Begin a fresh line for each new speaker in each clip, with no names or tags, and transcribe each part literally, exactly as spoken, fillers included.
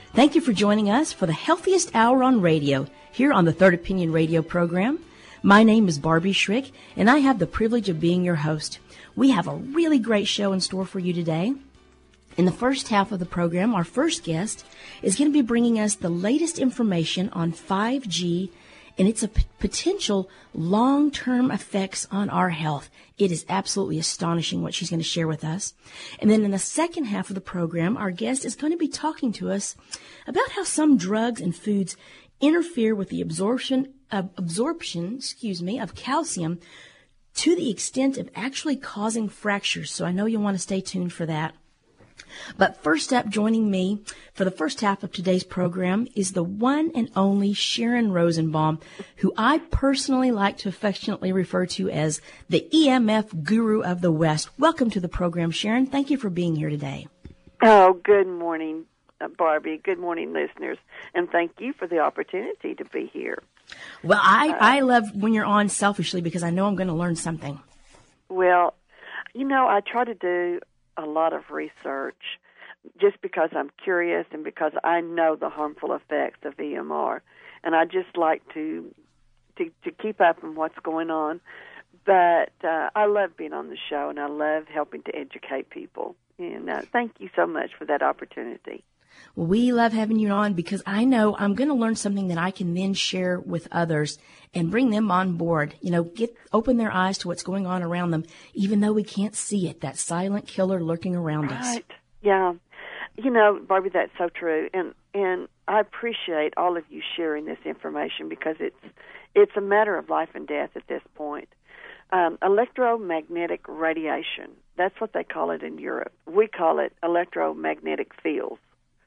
Thank you for joining us for the healthiest hour on radio here on the Third Opinion Radio program. My name is Barbie Schrick, and I have the privilege of being your host. We have a really great show in store for you today. In the first half of the program, our first guest is going to be bringing us the latest information on five G and its p- potential long-term effects on our health. It is absolutely astonishing what she's going to share with us. And then in the second half of the program, our guest is going to be talking to us about how some drugs and foods interfere with the absorption uh, absorption, excuse me, of calcium to the extent of actually causing fractures. So I know you'll want to stay tuned for that. But first up, joining me for the first half of today's program is the one and only Sharon Rosenbaum, who I personally like to affectionately refer to as the E M F guru of the West. Welcome to the program, Sharon. Thank you for being here today.
Oh, good morning, Barbie. Good morning, listeners. And thank you for the opportunity to be here.
Well, I,
uh,
I love when you're on selfishly because I know I'm going to learn something.
Well, you know, I try to do a lot of research just because I'm curious and because I know the harmful effects of E M R, and I just like to to, to keep up on what's going on. But uh, I love being on the show, and I love helping to educate people. And uh, thank you so much for that opportunity.
Well, we love having you on because I know I'm going to learn something that I can then share with others and bring them on board. You know, get open their eyes to what's going on around them, even though we can't see it, that silent killer lurking around us.
Right. Yeah. You know, Barbie, that's so true. And and I appreciate all of you sharing this information because it's it's a matter of life and death at this point. Um, electromagnetic radiation, that's what they call it in Europe. We call it electromagnetic fields.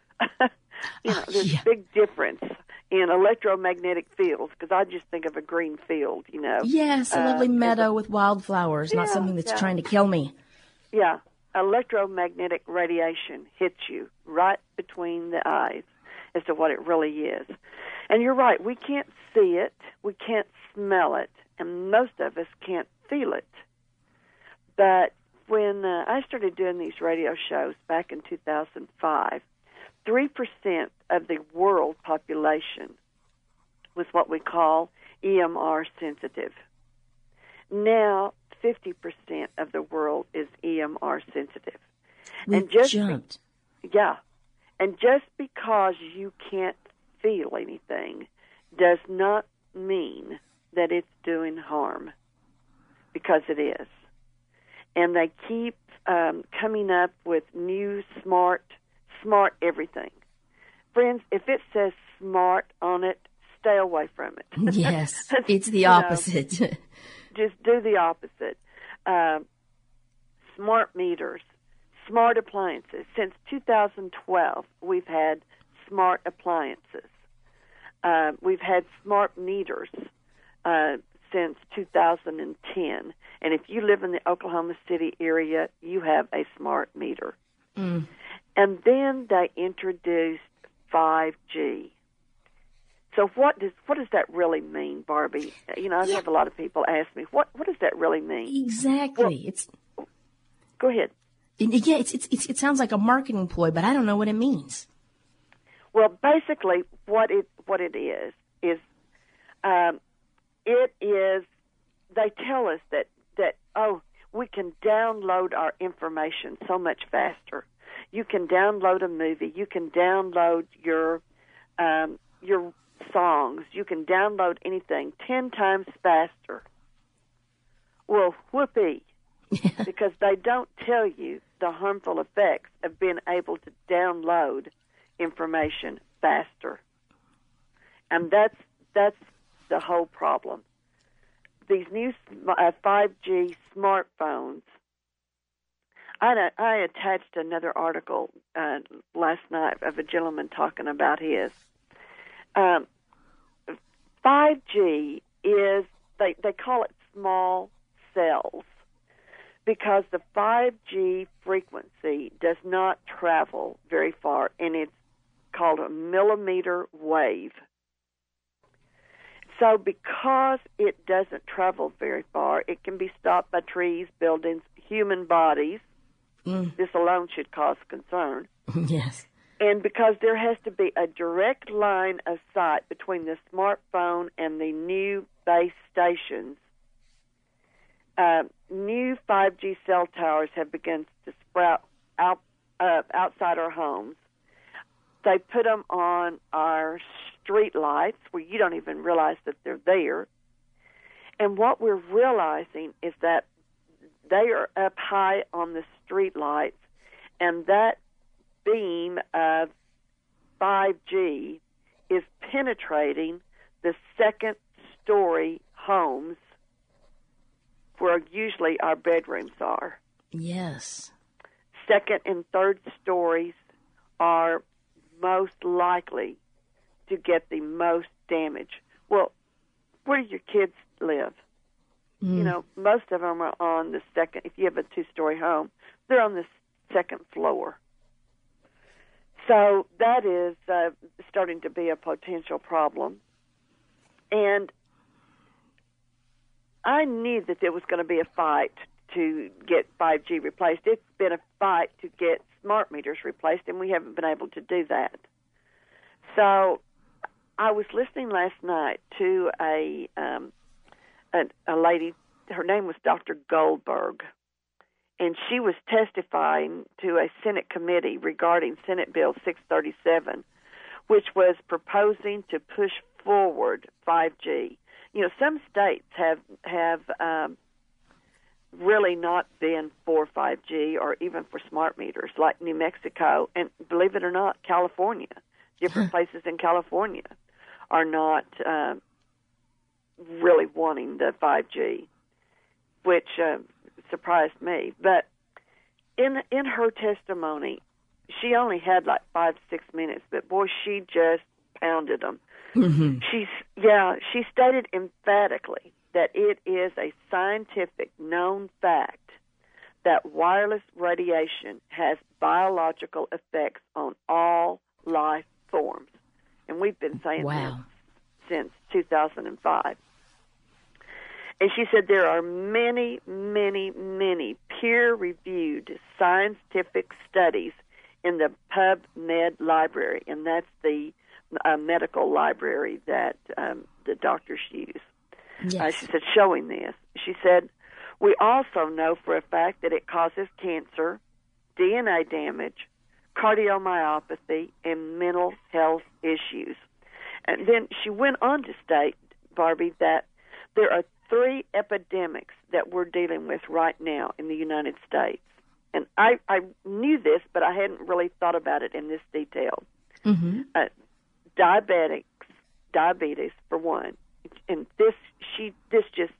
you know, there's
yeah.
a big difference in electromagnetic fields because I just think of a green field, you know.
Yes, a lovely uh, meadow a, with wildflowers,
yeah,
not something that's
yeah.
trying to kill me.
Yeah, electromagnetic radiation hits you right between the eyes as to what it really is. And you're right, we can't see it, we can't smell it, and most of us can't feel it. But when uh, I started doing these radio shows back in two thousand five, three percent of the world population was what we call E M R sensitive. Now, fifty percent of the world is E M R sensitive.
We
and just
jumped.
Be, yeah. And just because you can't feel anything does not mean that it's doing harm, because it is. And they keep um, coming up with new smart Smart everything. Friends, if it says smart on it, stay away from it.
Yes, it's the opposite.
know, just do the opposite. Uh, smart meters, smart appliances. Since two thousand twelve, we've had smart appliances. Uh, we've had smart meters uh, since two thousand ten. And if you live in the Oklahoma City area, you have a smart meter.
Mm.
And then they introduced five G. So what does what does that really mean, Barbie? You know, I
yeah.
have a lot of people ask me, what what does that really mean?
Exactly.
Well,
it's
go ahead.
Yeah, it's, it's it's it sounds like a marketing ploy, but I don't know what it means.
Well, basically, what it what it is is um, it is. They tell us that that oh, we can download our information so much faster. You can download a movie. You can download your um, your songs. You can download anything ten times faster. Well, whoopee, because they don't tell you the harmful effects of being able to download information faster. And that's that's the whole problem. These new uh, five G smartphones, I, I attached another article uh, last night of a gentleman talking about his. Um, five G is, they, they call it small cells because the five G frequency does not travel very far, and it's called a millimeter wave. So because it doesn't travel very far, it can be stopped by trees, buildings, human bodies. Mm. This alone should cause concern.
Yes.
And because there has to be a direct line of sight between the smartphone and the new base stations, uh, new five G cell towers have begun to sprout out uh, outside our homes. They put them on our street lights where you don't even realize that they're there. And what we're realizing is that they are up high on the street lights, and that beam of five G is penetrating the second-story homes where usually our bedrooms are.
Yes.
Second and third stories are most likely to get the most damage. Well, where do your kids live? Mm. You know, most of them are on the second. If you have a two-story home, they're on the second floor. So that is uh, starting to be a potential problem. And I knew that there was going to be a fight to get five G replaced. It's been a fight to get smart meters replaced, and we haven't been able to do that. So I was listening last night to a, um, a, a lady, her name was Doctor Goldberg, and she was testifying to a Senate committee regarding Senate Bill six thirty-seven, which was proposing to push forward five G. You know, some states have have um, really not been for five G or even for smart meters, like New Mexico, and believe it or not, California. Different places in California are not uh, really wanting the five G, which uh, surprised me. But in in her testimony, she only had like five, six minutes, but boy, she just pounded them. Mm-hmm. She's yeah, she stated emphatically that it is a scientific known fact that wireless radiation has biological effects on all life forms. And we've been saying
wow.
that since two thousand five. And she said there are many, many, many peer-reviewed scientific studies in the PubMed library, and that's the uh, medical library that um, the doctors use.
Yes.
Uh, she said, showing this. She said, we also know for a fact that it causes cancer, D N A damage, cardiomyopathy, and mental health issues. And then she went on to state, Barbie, that there are three epidemics that we're dealing with right now in the United States. And I, I knew this, but I hadn't really thought about it in this detail. Mm-hmm. Uh, diabetics, diabetes, for one. And this, she, this just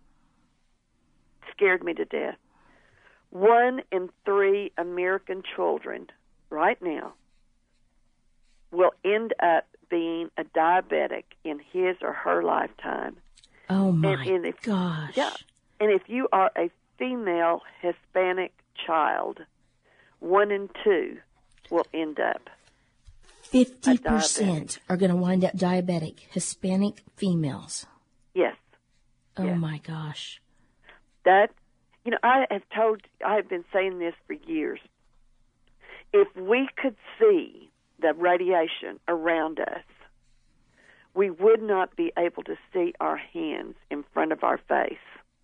scared me to death. One in three American children right now will end up being a diabetic in his or her lifetime.
Oh, my
and, and if,
gosh.
Yeah. And if you are a female Hispanic child, one in two will end up
fifty percent are going to wind up diabetic, Hispanic females.
Yes.
Oh,
yes.
my gosh.
That, you know, I have told, I have been saying this for years. If we could see the radiation around us, we would not be able to see our hands in front of our face.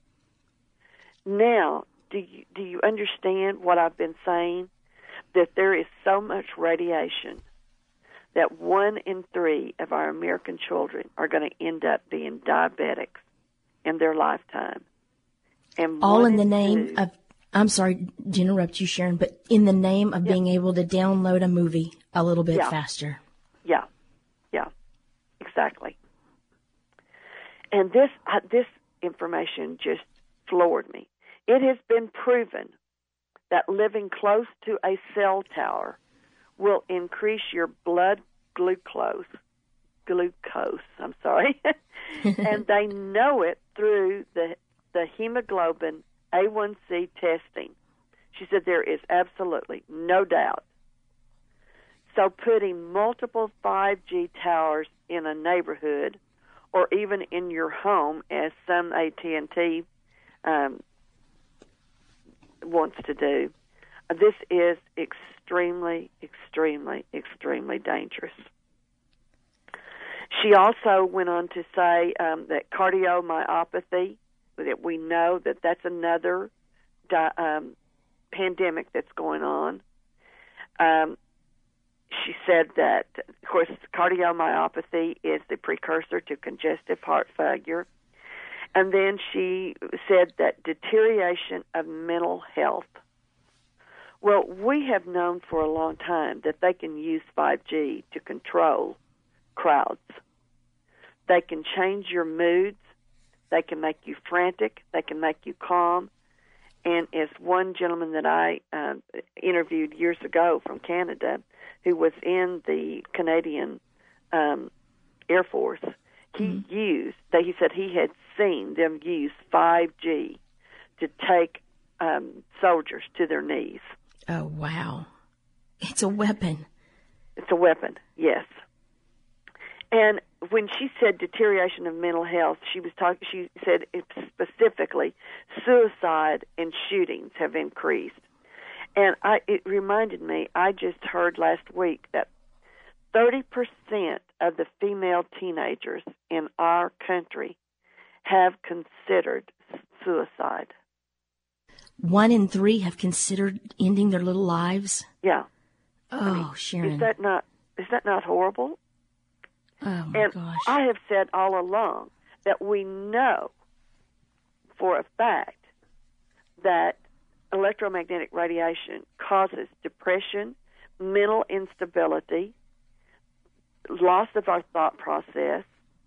Now, do you, do you understand what I've been saying? That there is so much radiation that one in three of our American children are going to end up being diabetics in their lifetime. And
all in the name
two,
of, I'm sorry to interrupt you, Sharon, but in the name of yeah. being able to download a movie a little bit
yeah.
faster.
Yeah, yeah, exactly. And this uh, this information just floored me. It has been proven that living close to a cell tower will increase your blood glucose, glucose, I'm sorry, and they know it through the the hemoglobin A one C testing. She said there is absolutely no doubt. So putting multiple five G towers in a neighborhood or even in your home, as some A T and T um, wants to do, this is extremely, extremely, extremely dangerous. She also went on to say um, that cardiomyopathy, that we know that that's another di- um, pandemic that's going on. Um, she said that, of course, cardiomyopathy is the precursor to congestive heart failure. And then she said that deterioration of mental health. Well, we have known for a long time that they can use five G to control crowds. They can change your moods. They can make you frantic. They can make you calm. And as one gentleman that I uh, interviewed years ago from Canada, who was in the Canadian um, Air Force, he mm-hmm. used, they, he said he had seen them use five G to take um, soldiers to their knees.
Oh, wow. It's a weapon.
It's a weapon, yes. And when she said deterioration of mental health, she was talking. She said specifically suicide and shootings have increased. And I, it reminded me, I just heard last week that thirty percent of the female teenagers in our country have considered suicide.
One in three have considered ending their little lives?
Yeah.
Oh,
I mean,
Sharon.
Is that not, is that not horrible?
Oh, my
and
gosh.
I have said all along that we know for a fact that electromagnetic radiation causes depression, mental instability, loss of our thought process,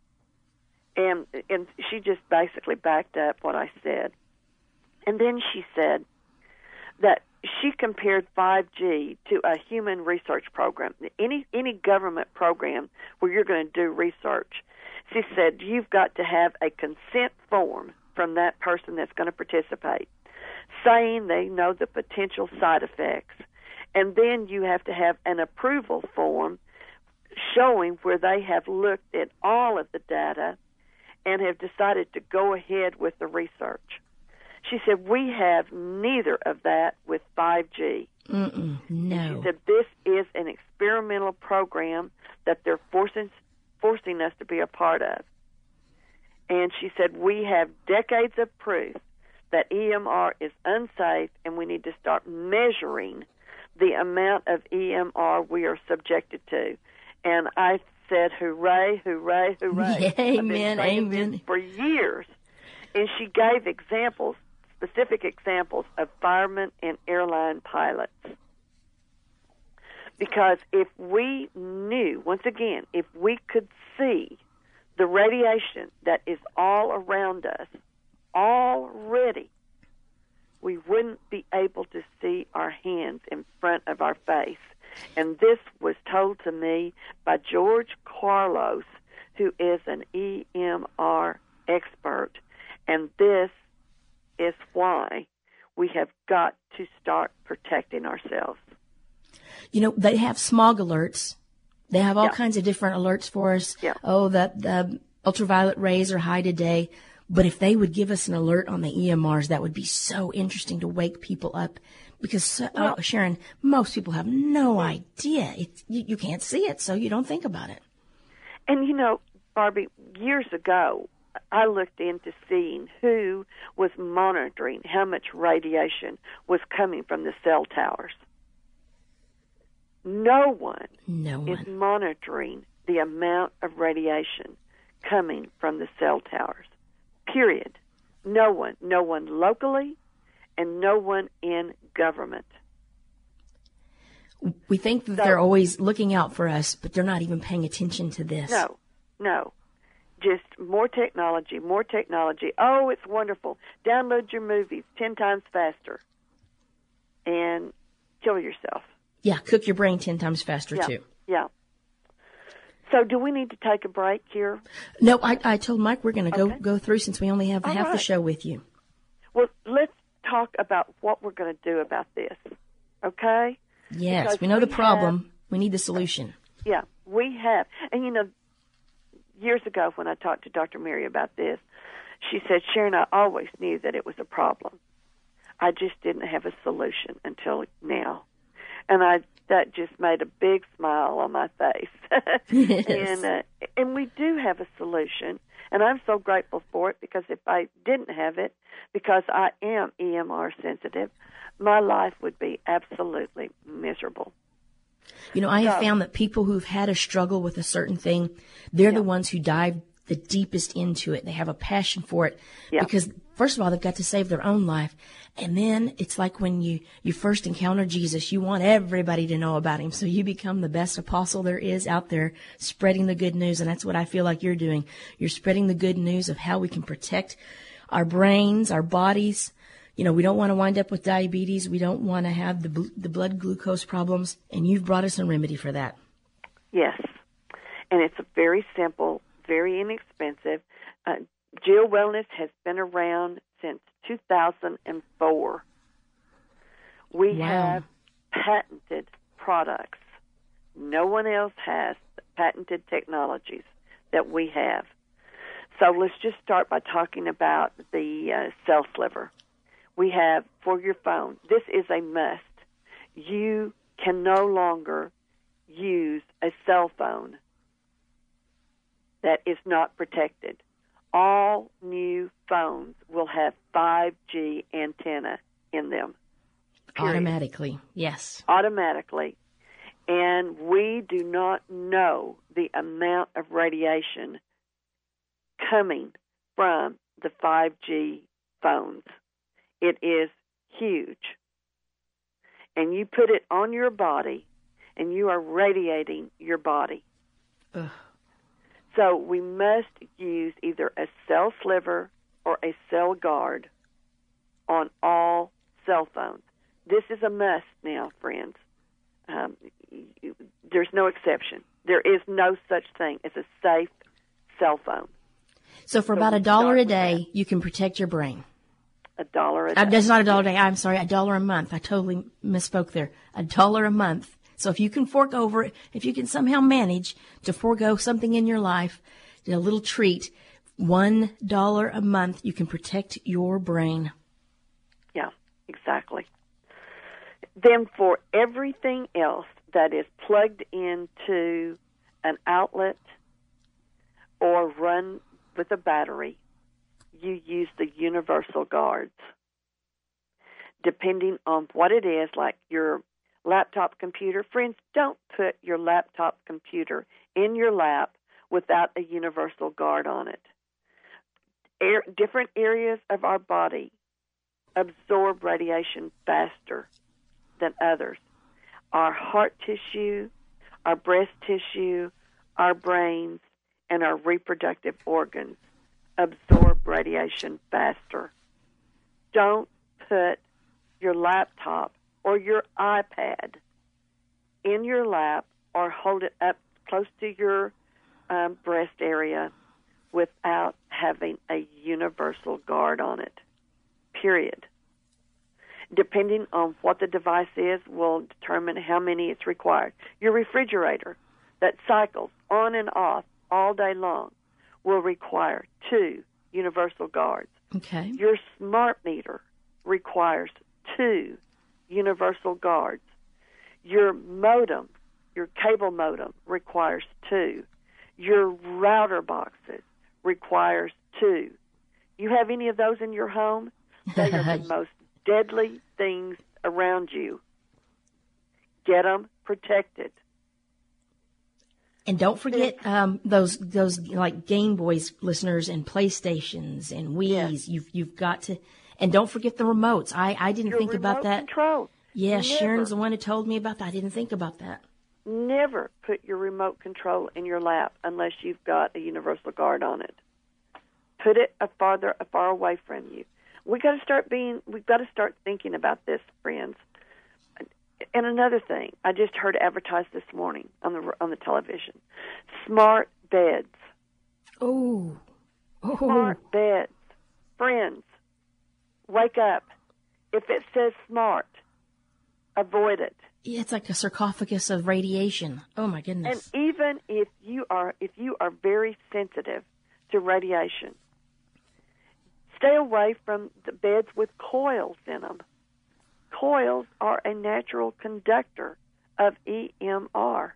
and and she just basically backed up what I said. And then she said that she compared five G to a human research program, any any government program where you're going to do research. She said you've got to have a consent form from that person that's going to participate, saying they know the potential side effects, and then you have to have an approval form showing where they have looked at all of the data and have decided to go ahead with the research. She said, we have neither of that with five G.
Mm-mm, no.
And she said, this is an experimental program that they're forcing, forcing us to be a part of. And she said, we have decades of proof that E M R is unsafe, and we need to start measuring the amount of E M R we are subjected to. And I said, hooray, hooray, hooray.
Yeah, amen,
I've been saying
amen.
this for years. And she gave examples, specific examples of firemen and airline pilots. Because if we knew, once again, if we could see the radiation that is all around us already, we wouldn't be able to see our hands in front of our face. And this was told to me by George Carlos, who is an E M R expert. And this is why we have got to start protecting ourselves.
You know, they have smog alerts. They have all
Yeah.
kinds of different alerts for us.
Yeah.
Oh, that the ultraviolet rays are high today. But if they would give us an alert on the E M Rs, that would be so interesting to wake people up. Because,
Well,
oh, Sharon, most people have no idea. It's, you, you can't see it, so you don't think about it.
And, you know, Barbie, years ago, I looked into seeing who was monitoring how much radiation was coming from the cell towers. No one
No
is
one.
monitoring the amount of radiation coming from the cell towers. Period. No one. No one locally and no one in government.
We think that
So-
they're always looking out for us, but they're not even paying attention to this.
No, no. Just more technology, more technology. Oh, it's wonderful. Download your movies ten times faster and kill yourself.
Yeah, cook your brain ten times faster,
Yeah,
too.
yeah. So do we need to take a break here?
No, I, I told Mike we're going to
Okay.
go go through since we only have
All
half the
right.
show with you.
Well, let's talk about what we're going to do about this, okay?
Yes,
Because
we know
we
the problem. We need the solution.
Yeah, we have. And, you know, years ago when I talked to Doctor Mary about this, she said, Sharon, I always knew that it was a problem. I just didn't have a solution until now. And I that just made a big smile on my face.
Yes.
and uh, and we do have a solution, and I'm so grateful for it, because if I didn't have it, because I am E M R sensitive, my life would be absolutely miserable.
You know, I have
So,
found that people who've had a struggle with a certain thing, they're
Yeah.
the ones who dive the deepest into it. They have a passion for it
Yeah.
because, first of all, they've got to save their own life. And then it's like when you, you first encounter Jesus, you want everybody to know about him. So you become the best apostle there is out there, spreading the good news. And that's what I feel like you're doing. You're spreading the good news of how we can protect our brains, our bodies. You know, we don't want to wind up with diabetes. We don't want to have the bl- the blood glucose problems. And you've brought us a remedy for that.
Yes, and it's a very simple, very inexpensive. Uh, Jill Wellness has been around since two thousand four. We
Wow.
have patented products. No one else has patented technologies that we have. So let's just start by talking about the uh, cell sliver. We have for your phone. This is a must. You can no longer use a cell phone that is not protected. All new phones will have five G antenna in them. Period.
Automatically, yes.
Automatically. And we do not know the amount of radiation coming from the five G phones. It is huge. And you put it on your body, and you are radiating your body.
Ugh.
So we must use either a cell sliver or a cell guard on all cell phones. This is a must now, friends. Um, you, there's no exception. There is no such thing as a safe cell phone.
So for
So
about
we
a dollar
start
a
with
day,
that.
you can protect your brain.
A dollar a
Uh,
day.
that's not a dollar a day. I'm sorry, a dollar a month. I totally misspoke there. A dollar a month. So if you can fork over it, if you can somehow manage to forego something in your life, a little treat, one dollar a month, you can protect your brain.
Yeah, exactly. Then for everything else that is plugged into an outlet or run with a battery, you use the universal guards. Depending on what it is, like your laptop computer. Friends, don't put your laptop computer in your lap without a universal guard on it. Air, different areas of our body absorb radiation faster than others. Our heart tissue, our breast tissue, our brains, and our reproductive organs absorb radiation faster. Don't put your laptop or your iPad in your lap or hold it up close to your um, breast area without having a universal guard on it, period. Depending on what the device is will determine how many it's required. Your refrigerator that cycles on and off all day long will require two universal guards.
Okay.
Your smart meter requires two universal guards. Your modem, your cable modem, requires two. Your router boxes requires two. You have any of those in your home? They are the most deadly things around you. Get them protected.
And don't forget um, those those like Game Boys listeners and PlayStations and Wii's.
Yes.
You've you've got to, and don't forget the remotes. I, I didn't
Your
think about
remote
that.
control.
Yeah,
Never.
Sharon's the one who told me about that. I didn't think about that.
Never put your remote control in your lap unless you've got a universal guard on it. Put it a farther, a far away from you. We got to start being. We've got to start thinking about this, friends. And another thing, I just heard advertised this morning on the on the television: smart beds.
Oh, oh,
Smart beds, friends. Wake up. If it says smart, avoid it.
yeah, it's like a sarcophagus of radiation. Oh my
And
goodness.
even if you are if you are very sensitive to radiation, stay away from the beds with coils in them. Coils are a natural conductor of E M R.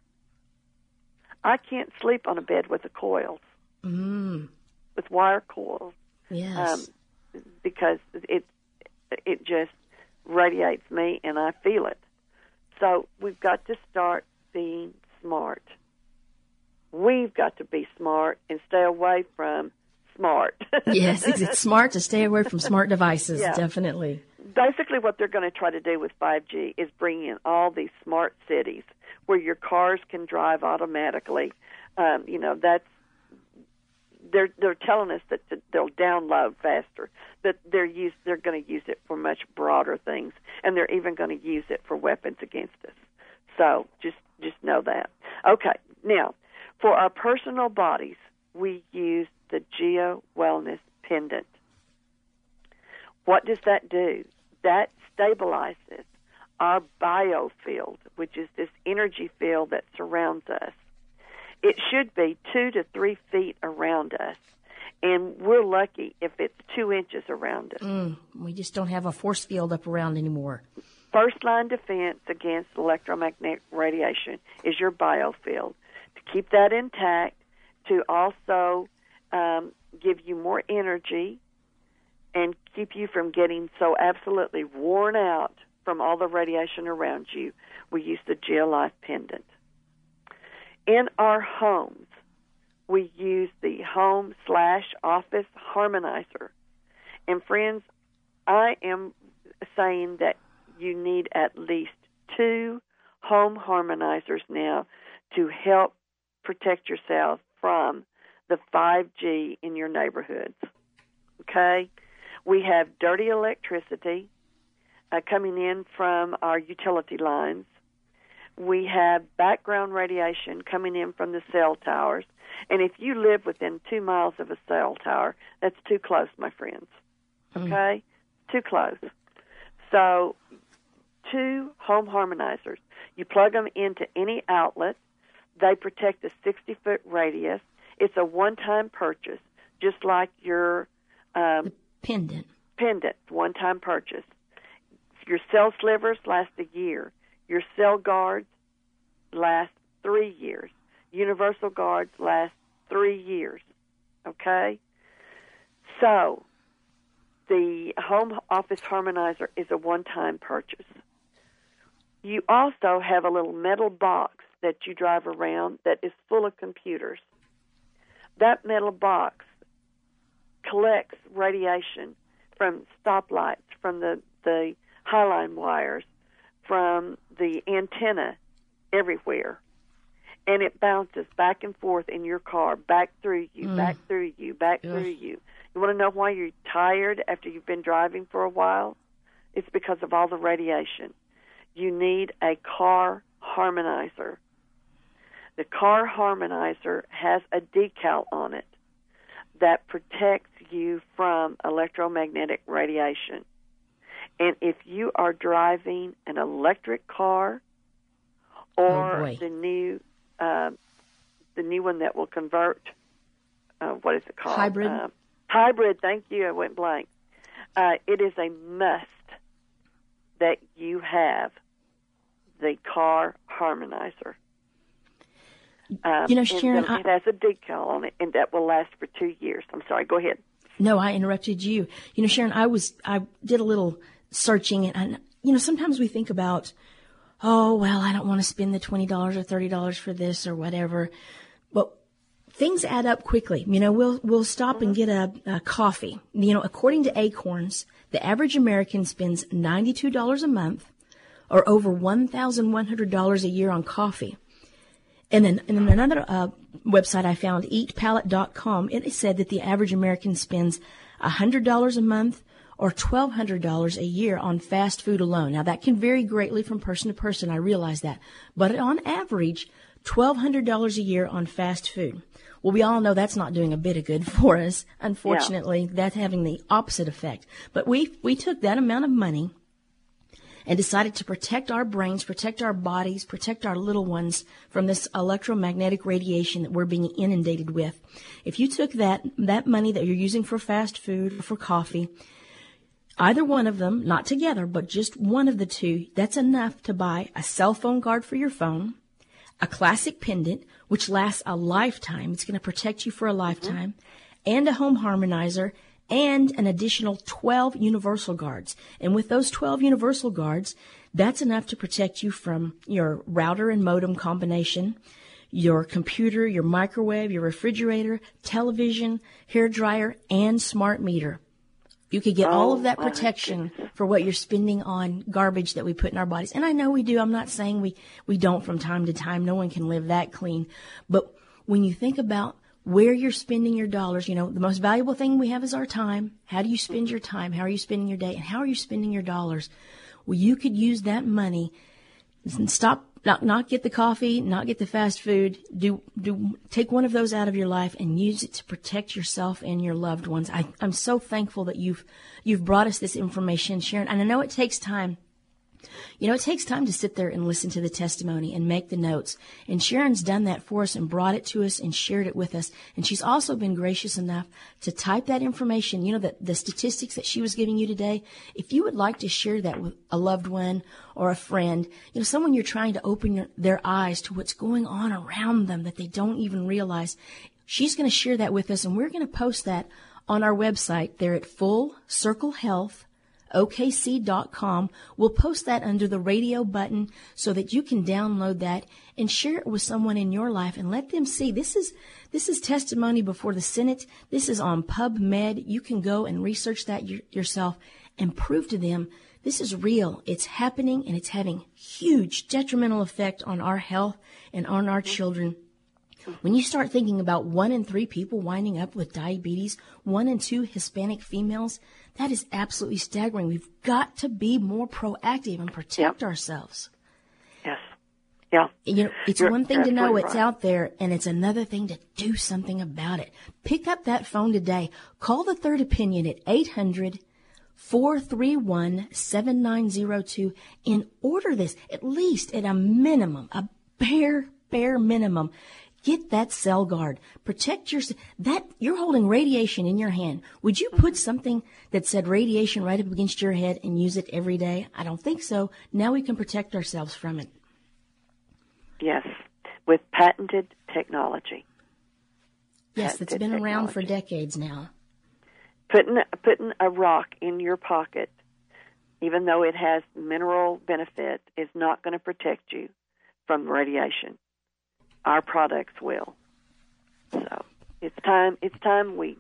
I can't sleep on a bed with the coils,
mm.
with wire coils.
Yes.
Um, because it it just radiates me, and I feel it. So we've got to start being smart. We've got to be smart and stay away from smart.
Yes, it's smart to stay away from smart devices,
yeah.
definitely.
Basically what they're going to try to do with five G is bring in all these smart cities where your cars can drive automatically. Um, you know, that's they're they're telling us that they'll download faster, that they're use they're going to use it for much broader things, and they're even going to use it for weapons against us. So just just know that. Okay, now for our personal bodies, we use the Geo Wellness Pendant. What does that do? That stabilizes our biofield, which is this energy field that surrounds us. It should be two to three feet around us, and we're lucky if it's two inches around us.
Mm, we just don't have a force field up around anymore.
First line defense against electromagnetic radiation is your biofield. To keep that intact, to also um, give you more energy and keep you from getting so absolutely worn out from all the radiation around you, we use the GeoLife Pendant. In our homes, we use the home slash office harmonizer. And friends, I am saying that you need at least two home harmonizers now to help protect yourself from the five G in your neighborhoods. Okay? We have dirty electricity uh, coming in from our utility lines. We have background radiation coming in from the cell towers. And if you live within two miles of a cell tower, that's too close, my friends. Okay? Mm. Too close. So, two home harmonizers. You plug them into any outlet. They protect a sixty-foot radius. It's a one-time purchase, just like your um,
pendant.
Pendant, one-time purchase. Your cell slivers last a year. Your cell guards last three years. Universal guards last three years. Okay? So, the home office harmonizer is a one-time purchase. You also have a little metal box that you drive around that is full of computers. That metal box collects radiation from stoplights, from the, the highline wires, from the antenna, everywhere. And it bounces back and forth in your car, back through you, mm. back through you, back yes. through you. You want to know why you're tired after you've been driving for a while? It's because of all the radiation. You need a car harmonizer. The car harmonizer has a decal on it that protects you from electromagnetic radiation. And if you are driving an electric car or
oh
the new uh, the new one that will convert, uh, what is it called?
Hybrid.
Uh, hybrid, thank you, I went blank. Uh, it is a must that you have the car harmonizer. Um,
you know, Sharon,
and it has a decal on it, and that will last for two years. I'm sorry, go ahead.
No, I interrupted you. You know, Sharon, I was I did a little searching, and, and you know, sometimes we think about, oh, well, I don't want to spend the twenty dollars or thirty dollars for this or whatever. But things add up quickly. You know, we'll we'll stop mm-hmm. and get a, a coffee. You know, according to Acorns, the average American spends ninety-two dollars a month, or over one thousand one hundred dollars a year on coffee. And then, and then another uh, website I found, eat palate dot com, it said that the average American spends one hundred dollars a month or twelve hundred dollars a year on fast food alone. Now, that can vary greatly from person to person, I realize that. But on average, twelve hundred dollars a year on fast food. Well, we all know that's not doing a bit of good for us. Unfortunately, yeah. That's having the opposite effect. But we we took that amount of money and decided to protect our brains, protect our bodies, protect our little ones from this electromagnetic radiation that we're being inundated with. If you took that that money that you're using for fast food or for coffee, Either one of them, not together, but just one of the two, that's enough to buy a cell phone guard for your phone, a classic pendant, which lasts a lifetime. It's going to protect you for a lifetime, mm-hmm. and a home harmonizer, and an additional twelve universal guards. And with those twelve universal guards, that's enough to protect you from your router and modem combination, your computer, your microwave, your refrigerator, television, hair dryer, and smart meter. You could get oh, all of that protection for what you're spending on garbage that we put in our bodies. And I know we do. I'm not saying we, we don't from time to time. No one can live that clean. But when you think about where you're spending your dollars, you know, the most valuable thing we have is our time. How do you spend your time? How are you spending your day? And how are you spending your dollars? Well, you could use that money and stop, not, not get the coffee, not get the fast food. Do, do, take one of those out of your life and use it to protect yourself and your loved ones. I, I'm so thankful that you've, you've brought us this information, Sharon. And I know it takes time. You know, it takes time to sit there and listen to the testimony and make the notes. And Sharon's done that for us and brought it to us and shared it with us. And she's also been gracious enough to type that information, you know, the, the statistics that she was giving you today. If you would like to share that with a loved one or a friend, you know, someone you're trying to open your, their eyes to what's going on around them that they don't even realize, she's going to share that with us. And we're going to post that on our website there at Full Circle Health. O K C dot com. We'll post that under the radio button so that you can download that and share it with someone in your life and let them see this is this is testimony before the Senate. This is on PubMed. You can go and research that y- yourself and prove to them this is real. It's happening and it's having huge detrimental effect on our health and on our children. When you start thinking about one in three people winding up with diabetes, one in two Hispanic females, that is absolutely staggering. We've got to be more proactive and protect
yep.
ourselves.
Yes. Yeah.
You know, it's
You're
one thing to know
right.
it's out there, and it's another thing to do something about it. Pick up that phone today. Call the Third Opinion at eight hundred, four three one, seven nine zero two and order this, at least at a minimum, a bare, bare minimum. Get that cell guard. Protect your, that, you're holding radiation in your hand. Would you put something that said radiation right up against your head and use it every day? I don't think so. Now we can protect ourselves from it.
Yes, with patented technology.
Yes,
patented
it's been
technology.
around for decades now.
Putting, putting a rock in your pocket, even though it has mineral benefit, is not going to protect you from radiation. Our products will. So it's time. It's time we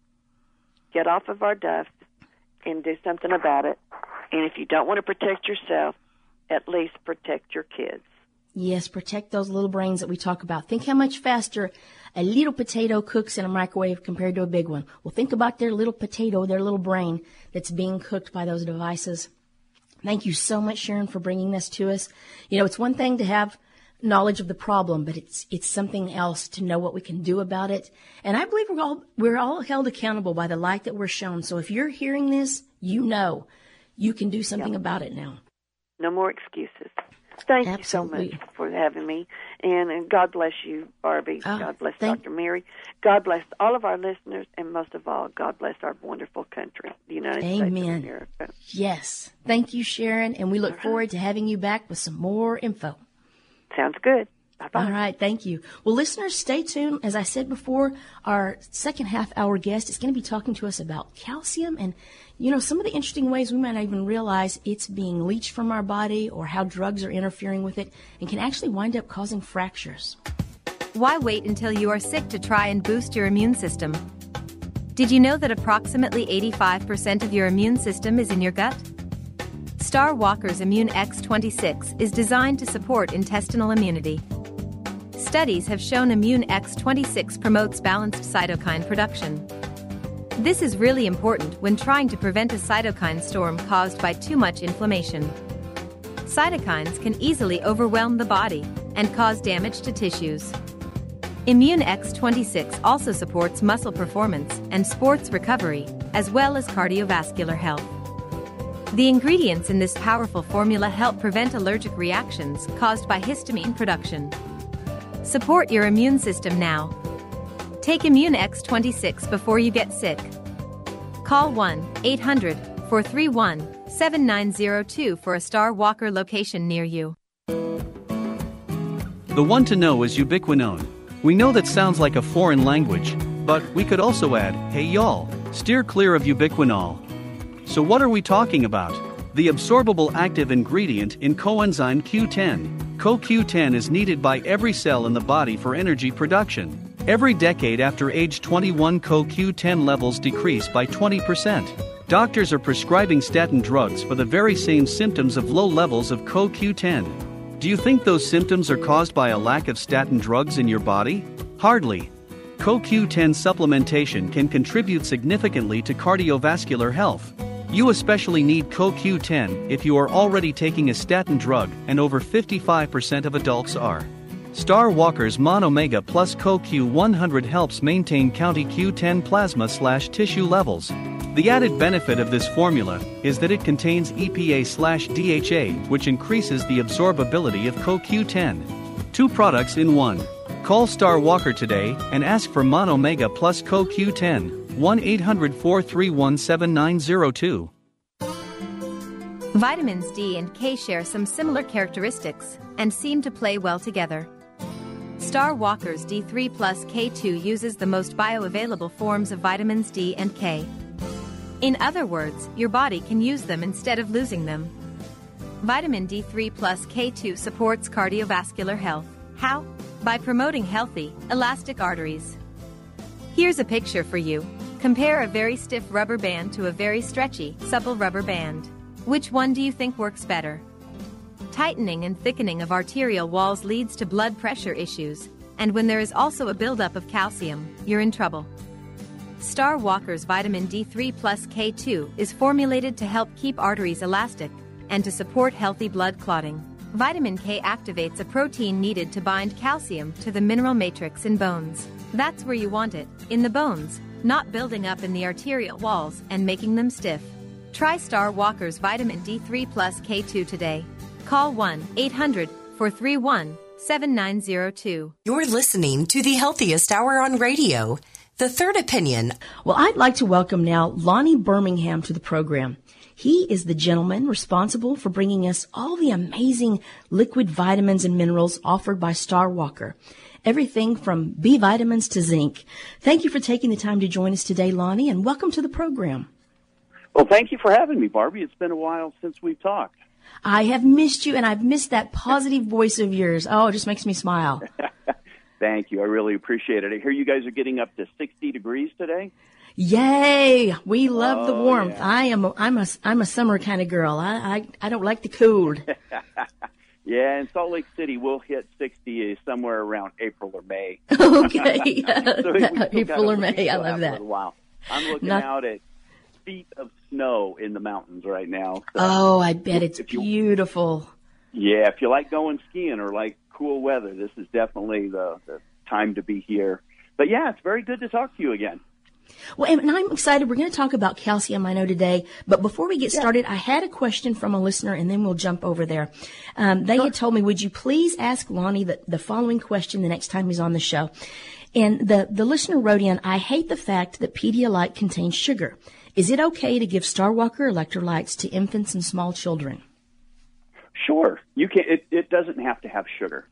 get off of our duff and do something about it. And if you don't want to protect yourself, at least protect your kids.
Yes, protect those little brains that we talk about. Think how much faster a little potato cooks in a microwave compared to a big one. Well, think about their little potato, their little brain that's being cooked by those devices. Thank you so much, Sharon, for bringing this to us. You know, it's one thing to have knowledge of the problem, but it's it's something else to know what we can do about it. And I believe we're all we're all held accountable by the light that we're shown. So if you're hearing this, you know you can do something yep. about it now.
No more excuses. Thank
Absolutely.
you so much for having me. And, and God bless you, Barbie.
Oh,
God bless
thank-
Doctor Mary. God bless all of our listeners, and most of all, God bless our wonderful country, the United
Amen.
States of America.
Yes. Thank you, Sharon, and we look uh-huh. forward to having you back with some more info.
Sounds good. Bye-bye.
All right. Thank you. Well, listeners, stay tuned. As I said before, our second half hour guest is going to be talking to us about calcium and, you know, some of the interesting ways we might not even realize it's being leached from our body or how drugs are interfering with it and can actually wind up causing fractures.
Why wait until you are sick to try and boost your immune system? Did you know that approximately eighty-five percent of your immune system is in your gut? Star Walker's Immune X twenty-six is designed to support intestinal immunity. Studies have shown Immune X twenty-six promotes balanced cytokine production. This is really important when trying to prevent a cytokine storm caused by too much inflammation. Cytokines can easily overwhelm the body and cause damage to tissues. Immune X twenty-six also supports muscle performance and sports recovery, as well as cardiovascular health. The ingredients in this powerful formula help prevent allergic reactions caused by histamine production. Support your immune system now. Take Immune X twenty-six before you get sick. Call one eight hundred, four three one, seven nine zero two for a Star Walker location near you.
The one to know is ubiquinone. We know that sounds like a foreign language, but we could also add, hey y'all, steer clear of ubiquinol. So what are we talking about? The absorbable active ingredient in coenzyme Q ten. Co Q ten is needed by every cell in the body for energy production. Every decade after age twenty-one, Co Q ten levels decrease by twenty percent. Doctors are prescribing statin drugs for the very same symptoms of low levels of Co Q ten. Do you think those symptoms are caused by a lack of statin drugs in your body? Hardly. Co Q ten supplementation can contribute significantly to cardiovascular health. You especially need Co Q ten if you are already taking a statin drug, and over fifty-five percent of adults are. Star Walker's Monomega Plus Co Q one hundred helps maintain county Q ten plasma slash tissue levels. The added benefit of this formula is that it contains E P A slash D H A, which increases the absorbability of Co Q ten. Two products in one. Call Star Walker today and ask for Monomega Plus Co Q ten, one eight hundred, four three one, seven nine zero two.
Vitamins D and K share some similar characteristics and seem to play well together. Star Walker's D three plus K two uses the most bioavailable forms of vitamins D and K. In other words, your body can use them instead of losing them. Vitamin D three plus K two supports cardiovascular health. How? By promoting healthy, elastic arteries. Here's a picture for you. Compare a very stiff rubber band to a very stretchy, supple rubber band. Which one do you think works better? Tightening and thickening of arterial walls leads to blood pressure issues, and when there is also a buildup of calcium, you're in trouble. Star Walker's Vitamin D three plus K two is formulated to help keep arteries elastic and to support healthy blood clotting. Vitamin K activates a protein needed to bind calcium to the mineral matrix in bones. That's where you want it, in the bones, not building up in the arterial walls and making them stiff. Try Star Walker's Vitamin D three plus K two today. Call one eight hundred, four three one, seven nine zero two.
You're listening to the Healthiest Hour on Radio, The Third Opinion.
Well, I'd like to welcome now Lonnie Birmingham to the program. He is the gentleman responsible for bringing us all the amazing liquid vitamins and minerals offered by Star Walker. Everything from B vitamins to zinc. Thank you for taking the time to join us today, Lonnie, and welcome to the program.
Well, thank you for having me, Barbie. It's been a while since we've talked.
I have missed you, and I've missed that positive voice of yours. Oh, it just makes me smile.
Thank you. I really appreciate it. I hear you guys are getting up to sixty degrees today.
Yay! We love
oh,
the warmth.
Yeah.
I am. A, I'm a. I'm a summer kind of girl. I. I, I don't like the cold.
Yeah, in Salt Lake City, we'll hit sixty somewhere around April or May.
Okay,
so
April or May. I love that.
Wow. I'm looking
Not,
out at feet of snow in the mountains right now. So
oh, I bet it's
if you,
beautiful.
Yeah, if you like going skiing or like cool weather, this is definitely the, the time to be here. But yeah, it's very good to talk to you again.
Well, and I'm excited. We're going to talk about calcium, I know, today. But before we get
yeah. started,
I had a question from a listener, and then we'll jump over there. Um, they
sure.
had told me, would you please ask Lonnie the, the following question the next time he's on the show? And the, the listener wrote in, I hate the fact that Pedialyte contains sugar. Is it okay to give Star Walker electrolytes to infants and small children?
Sure. You can. It, it doesn't have to have sugar.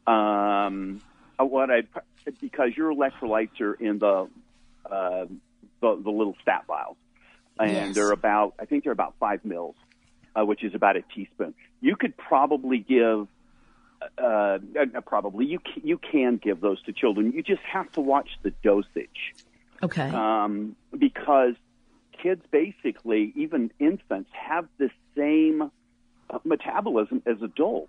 Um, what I because your electrolytes are in the uh, the, the little stat vials, and
yes.
they're about I think they're about five mils, uh, which is about a teaspoon. You could probably give. Uh, uh, probably you can, you can give those to children. You just have to watch the dosage.
Okay.
Um, because kids, basically, even infants, have the same uh, metabolism as adults.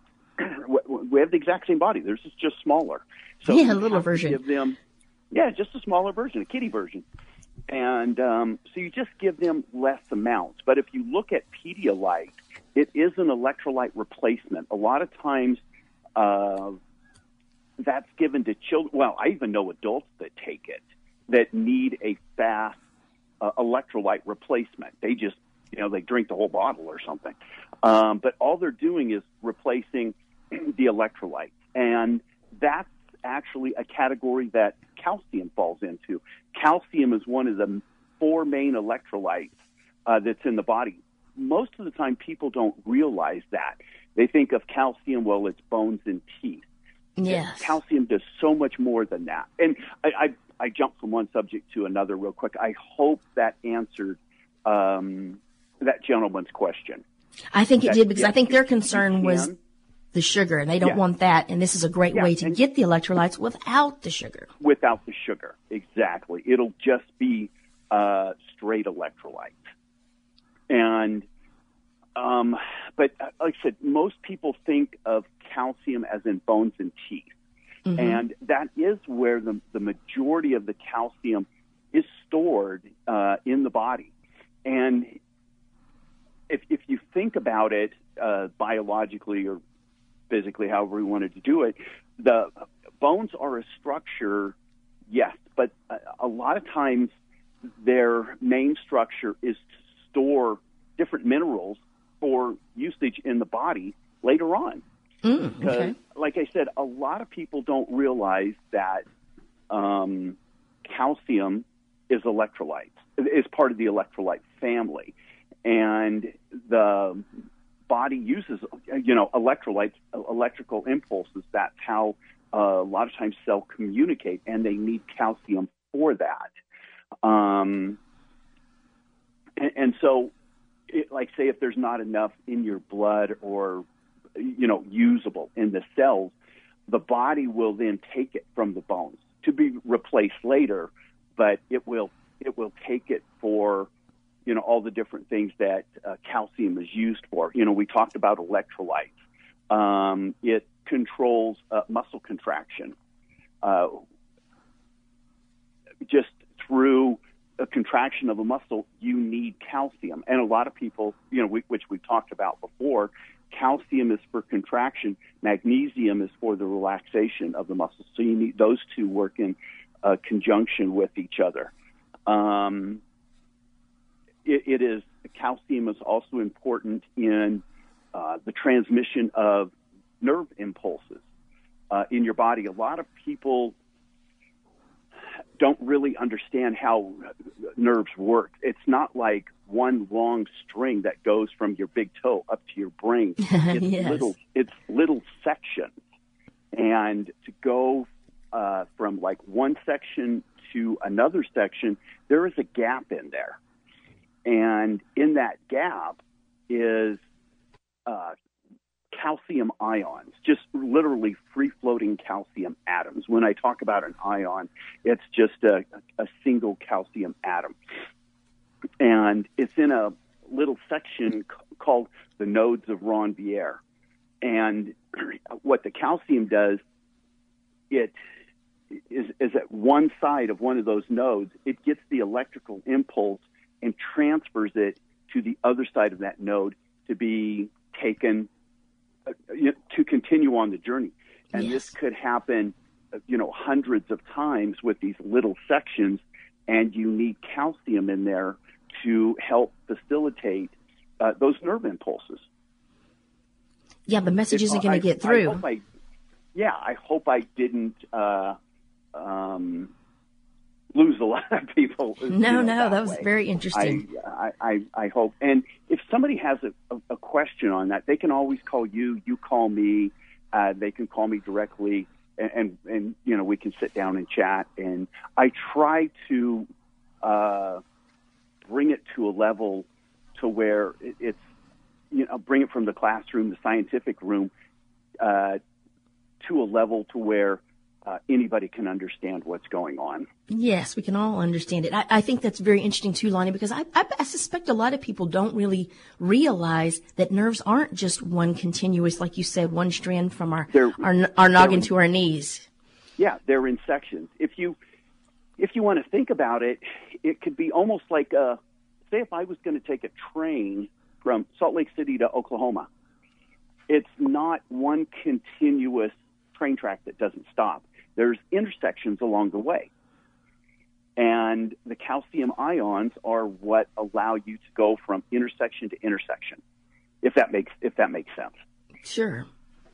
We have the exact same body. Theirs is just smaller. So
yeah, a little version.
Give them, yeah, just a smaller version, a kiddie version. And um, so you just give them less amounts. But if you look at Pedialyte, it is an electrolyte replacement. A lot of times uh, that's given to children. Well, I even know adults that take it that need a fast uh, electrolyte replacement. They just, you know, they drink the whole bottle or something. Um, but all they're doing is replacing the electrolytes. And that's actually a category that calcium falls into. Calcium is one of the four main electrolytes uh, that's in the body. most of the time people don't realize that. They think of calcium, well, it's bones and teeth.
Yes.
Calcium does so much more than that. And I, I, I jumped from one subject to another real quick. I hope that answered um, that gentleman's question.
I think it
that,
did, because
yeah,
I think their
you
concern
can,
was the sugar, and they don't
yeah.
want that. And this is a great
yeah,
way to get the electrolytes without the sugar.
Without the sugar, exactly. It'll just be uh, straight electrolytes. And, um, but uh, like I said, most people think of calcium as in bones and teeth. Mm-hmm. And that is where the, the majority of the calcium is stored uh, in the body. And if, if you think about it uh, biologically or physically, however we wanted to do it, the bones are a structure, yes, but a, a lot of times their main structure is to store different minerals for usage in the body later on.
Mm,
because,
okay.
like I said, a lot of people don't realize that um, calcium is electrolytes, is part of the electrolyte family. And the body uses, you know, electrolytes, electrical impulses. That's how uh, a lot of times cells communicate, and they need calcium for that. Um, and, and so, it, like, say, if there's not enough in your blood or, you know, usable in the cells, the body will then take it from the bones to be replaced later, but it will it will take it for, you know, all the different things that uh, calcium is used for. You know, we talked about electrolytes. Um, it controls uh, muscle contraction. Uh, just through a contraction of a muscle, you need calcium. And a lot of people, you know, we, which we've talked about before, calcium is for contraction. Magnesium is for the relaxation of the muscle. So you need those two work in uh, conjunction with each other. Um, it, it is calcium is also important in uh, the transmission of nerve impulses uh, in your body. A lot of people don't really understand how nerves work. It's not like one long string that goes from your big toe up to your brain. It's
Yes.
little, it's little sections. And to go uh, from like one section to another section, there is a gap in there. And in that gap is uh, calcium ions, just literally free-floating calcium atoms. When I talk about an ion, it's just a, a single calcium atom. And it's in a little section c- called the nodes of Ranvier. And what the calcium does, it is, is at one side of one of those nodes, it gets the electrical impulse and transfers it to the other side of that node to be taken uh, you know, to continue on the journey. And
Yes.
this could happen, uh, you know, hundreds of times with these little sections, and you need calcium in there to help facilitate uh, those nerve impulses.
Yeah, the message
It-
isn't going
I-
to get
I
through.
hope I, yeah, I hope I didn't uh, um, lose a lot of people.
No,
you know,
no, that was
way.
very interesting.
I, I, I, I hope. And if somebody has a, a, a question on that, they can always call you. You call me. Uh, they can call me directly, and, and, and you know we can sit down and chat. And I try to uh, bring it to a level to where it, it's you know bring it from the classroom, the scientific room, uh, to a level to where uh, anybody can understand what's going on.
Yes, we can all understand it. I, I think that's very interesting too, Lonnie, because I, I, I suspect a lot of people don't really realize that nerves aren't just one continuous, like you said, one strand from our
They're-
our, our noggin
they're-
to our knees.
Yeah, they're in sections. If you if you want to think about it, it could be almost like a, say if I was going to take a train from Salt Lake City to Oklahoma. It's not one continuous train track that doesn't stop. There's intersections along the way. And the calcium ions are what allow you to go from intersection to intersection, if that makes if that makes sense.
Sure.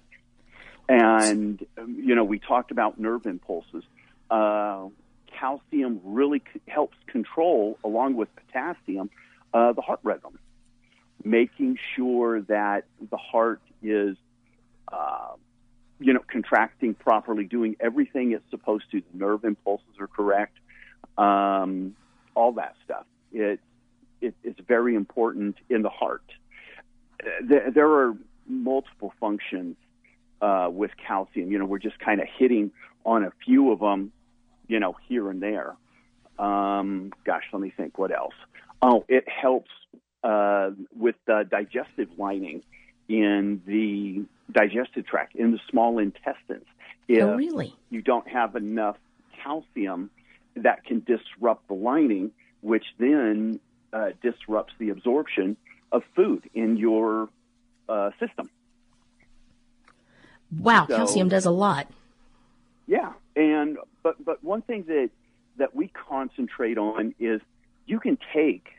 And, um, you know, we talked about nerve impulses. Uh, calcium really c- helps control, along with potassium, uh, the heart rhythm. making sure that the heart is, uh, you know, contracting properly, doing everything it's supposed to. The nerve impulses are correct, um, all that stuff. It, it it's very important in the heart. There, there are multiple functions uh, with calcium. You know, we're just kind of hitting on a few of them, you know, here and there. Um, gosh, let me think. What else? Oh, it helps uh, with the digestive lining in the digestive tract, in the small intestines. If
oh, really?
you don't have enough calcium, that can disrupt the lining, which then uh, disrupts the absorption of food in your uh, system.
Wow,
So,
calcium does a lot.
Yeah, and but but one thing that that we concentrate on is you can take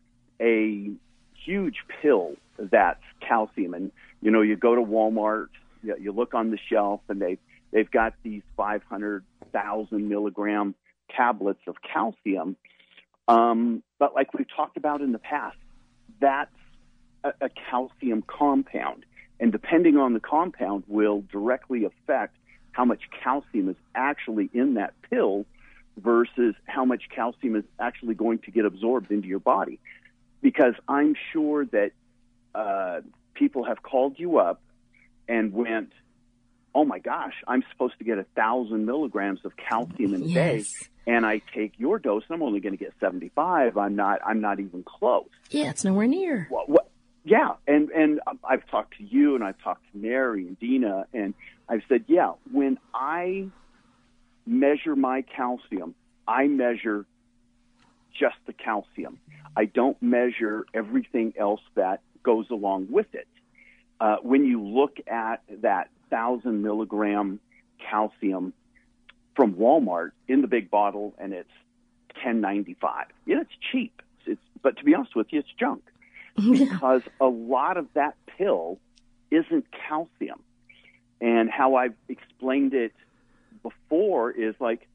a huge pill that's calcium, and you know, you go to Walmart, you, you look on the shelf, and they they've got these five hundred thousand milligram tablets of calcium. Um, but like we've talked about in the past, that's a, a calcium compound, and depending on the compound will directly affect how much calcium is actually in that pill versus how much calcium is actually going to get absorbed into your body. Because I'm sure that uh, people have called you up and went, oh my gosh, I'm supposed to get a thousand milligrams of calcium in a
yes.
day, and I take your dose, and I'm only going to get seventy-five. I'm not. I'm not even close.
Yeah, it's nowhere near.
What, what, yeah, and and I've talked to you, and I've talked to Mary and Dina, and I've said, yeah, when I measure my calcium, I measure just the calcium. I don't measure everything else that goes along with it. Uh, when you look at that thousand milligram calcium from Walmart in the big bottle, and it's ten ninety-five. Yeah, it's cheap. It's, but to be honest with you, it's junk because a lot of that pill isn't calcium. And how I've explained it before is like,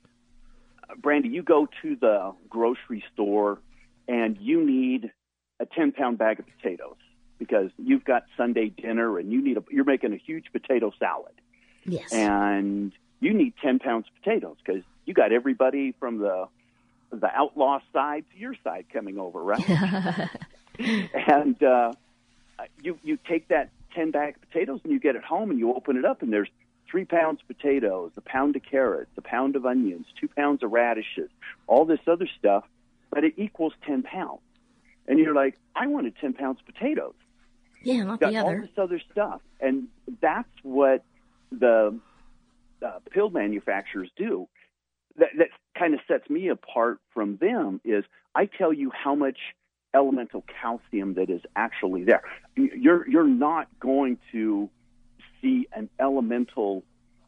Brandy, you go to the grocery store and you need a ten pound bag of potatoes because you've got Sunday dinner and you need a, you're making a huge potato salad.
Yes.
And you need ten pounds of potatoes because you got everybody from the the outlaw side to your side coming over, right? and uh, you you take that ten bag of potatoes and you get it home and you open it up and there's three pounds of potatoes, a pound of carrots, a pound of onions, two pounds of radishes, all this other stuff, but it equals ten pounds. And you're like, I wanted ten pounds of potatoes.
Yeah, not
Got
the
all
other.
this other stuff. And that's what the uh, pill manufacturers do. That, that kind of sets me apart from them is I tell you how much elemental calcium that is actually there. You're you're not going to see an elemental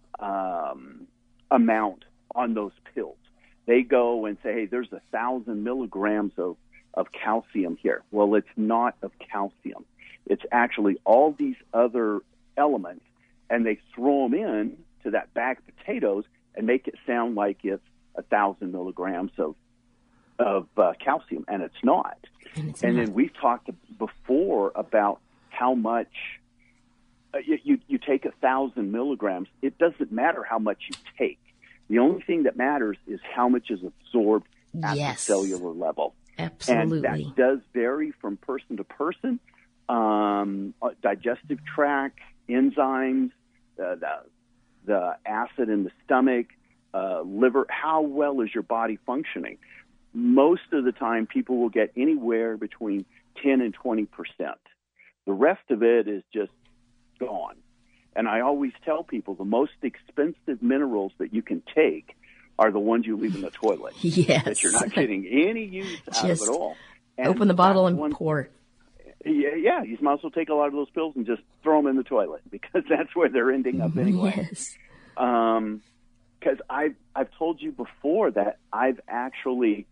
um, amount on those pills. They go and say, hey, there's a thousand milligrams of, of calcium here. Well, it's not of calcium. It's actually all these other elements, and they throw them in to that bag of potatoes and make it sound like it's a thousand milligrams of of uh, calcium, and it's not.
And, it's
and
not.
then we've talked before about how much uh, you, you you take a thousand milligrams. It doesn't matter how much you take. The only thing that matters is how much is absorbed at
Yes.
the cellular level.
Absolutely.
And that does vary from person to person. Um, uh, digestive tract, enzymes, uh, the the acid in the stomach, uh, liver. How well is your body functioning? Most of the time, people will get anywhere between ten and twenty percent. The rest of it is just gone. And I always tell people the most expensive minerals that you can take are the ones you leave in the toilet.
Yes.
That you're not getting any use out
Just
of it all. And
open the bottle
that's
and
one,
pour.
Yeah, yeah, you might as well take a lot of those pills and just throw them in the toilet because that's where they're ending up anyway.
Yes.
Um, because I've, I've told you before that I've actually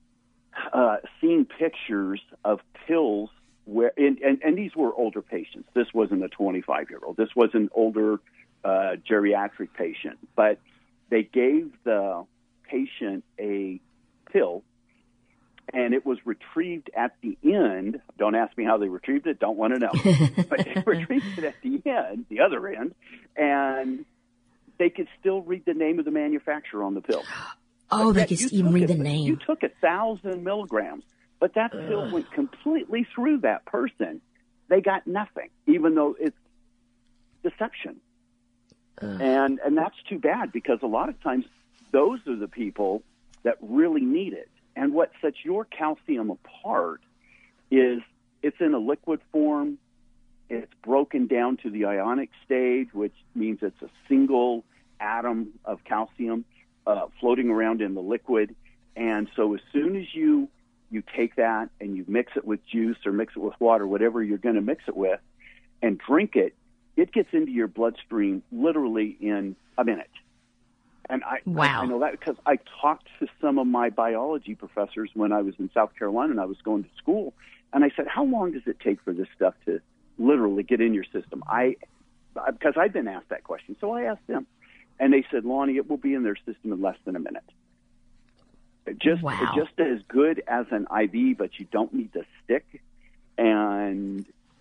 uh, seen pictures of pills where, and, and, and these were older patients. This wasn't a twenty-five-year-old. This was an older uh, geriatric patient. But they gave the patient a pill and it was retrieved at the end. Don't ask me how they retrieved it. Don't want to know. But they retrieved it at the end, the other end, and they could still read the name of the manufacturer on the pill.
Oh,
they
could even read
it,
the name.
You took a thousand milligrams, but that Ugh. pill went completely through that person. They got nothing, even though it's deception. Ugh. And and that's too bad, because a lot of times those are the people that really need it. And what sets your calcium apart is it's in a liquid form. It's broken down to the ionic stage, which means it's a single atom of calcium uh, floating around in the liquid. And so as soon as you you take that and you mix it with juice or mix it with water, whatever you're going to mix it with, and drink it, it gets into your bloodstream literally in a minute. And I,
wow.
I, I know that because I talked to some of my biology professors when I was in South Carolina and I was going to school. And I said, how long does it take for this stuff to literally get in your system? I, because I'd been asked that question. So I asked them. And they said, Lonnie, it will be in their system in less than a minute. Just,
wow.
just as good as an I V, but you don't need the stick. And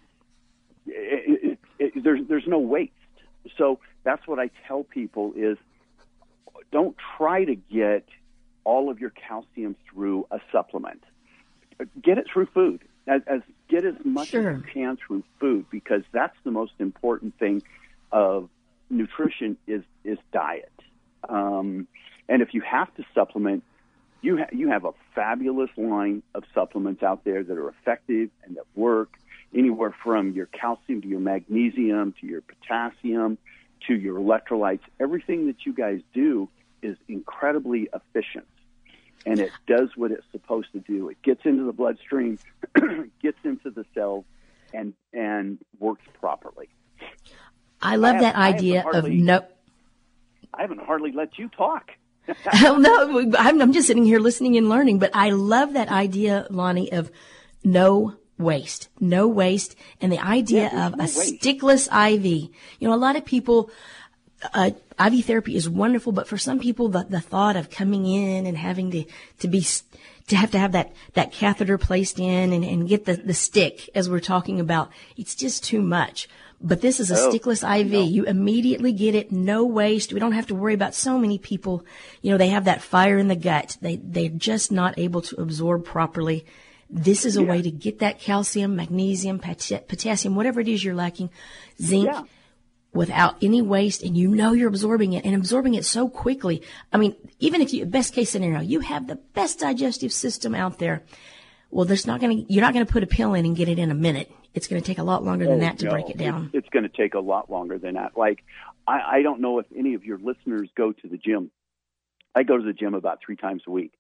it, it, it, there's, there's no waste. So that's what I tell people is, don't try to get all of your calcium through a supplement. Get it through food. As, as get as much
sure.
as you can through food, because that's the most important thing of nutrition is is diet. Um, and if you have to supplement, you ha- you have a fabulous line of supplements out there that are effective and that work. Anywhere from your calcium to your magnesium to your potassium to your electrolytes, everything that you guys do is incredibly efficient, and it does what it's supposed to do. It gets into the bloodstream, gets into the cells, and and works properly.
I love
I have,
that idea
hardly,
of no.
I haven't hardly let you talk.
Oh, no, I'm, I'm just sitting here listening and learning, but I love that idea, Lonnie, of no waste, no waste, and the idea
yeah,
of
no
a
waste.
stickless I V. You know, a lot of people, uh, I V therapy is wonderful, but for some people, the, the thought of coming in and having to, to be, to have to have that, that catheter placed in and, and get the, the stick, as we're talking about, it's just too much. But this is a
oh,
stickless I V.
No.
You immediately get it, no waste. We don't have to worry about so many people. You know, they have that fire in the gut. They, they're just not able to absorb properly. This is a
yeah.
way to get that calcium, magnesium, pot- potassium, whatever it is you're lacking, zinc,
yeah.
without any waste, and you know you're absorbing it and absorbing it so quickly. I mean, even if you, best case scenario, you have the best digestive system out there. Well, there's not going to, you're not going to put a pill in and get it in a minute. It's going to take a lot longer than
oh,
that to
no.
break it down.
It's, it's going to take a lot longer than that. Like, I, I don't know if any of your listeners go to the gym. I go to the gym about three times a week.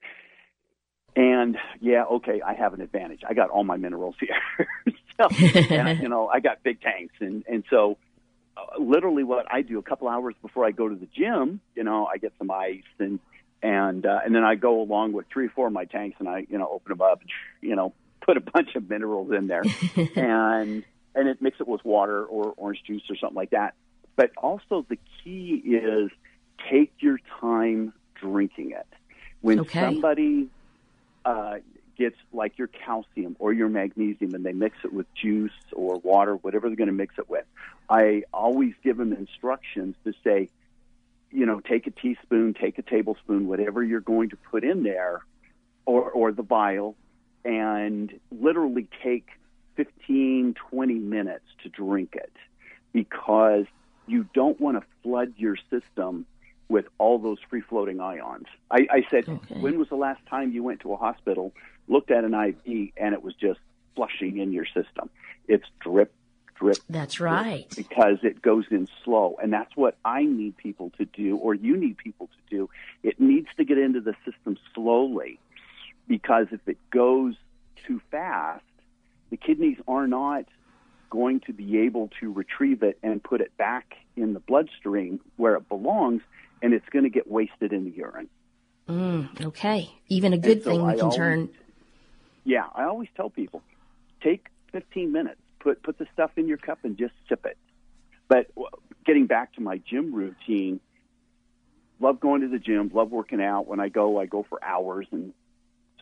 And yeah, okay, I have an advantage. I got all my minerals here. so, and, you know, I got big tanks. And, and so uh, literally what I do a couple hours before I go to the gym, you know, I get some ice and, and, uh, and then I go along with three or four of my tanks and I, you know, open them up, you know, put a bunch of minerals in there and, and it mix it with water or orange juice or something like that. But also the key is take your time drinking it. When
okay.
somebody uh, gets like your calcium or your magnesium and they mix it with juice or water, whatever they're going to mix it with, I always give them instructions to say, you know, take a teaspoon, take a tablespoon, whatever you're going to put in there, or, or the vial, and literally take fifteen, twenty minutes to drink it, because you don't want to flood your system with all those free-floating ions. I, I said, okay. When was the last time you went to a hospital, looked at an I V, and it was just flushing in your system? It's drip, drip.
That's right.
Drip, because it goes in slow, and that's what I need people to do, or you need people to do. It needs to get into the system slowly, because if it goes too fast, the kidneys are not going to be able to retrieve it and put it back in the bloodstream where it belongs, and it's going to get wasted in the urine.
Mm, okay. Even a good
so
thing we
I
can
always,
turn.
Yeah, I always tell people, take fifteen minutes, put put the stuff in your cup and just sip it. But getting back to my gym routine, love going to the gym, love working out. When I go, I go for hours, and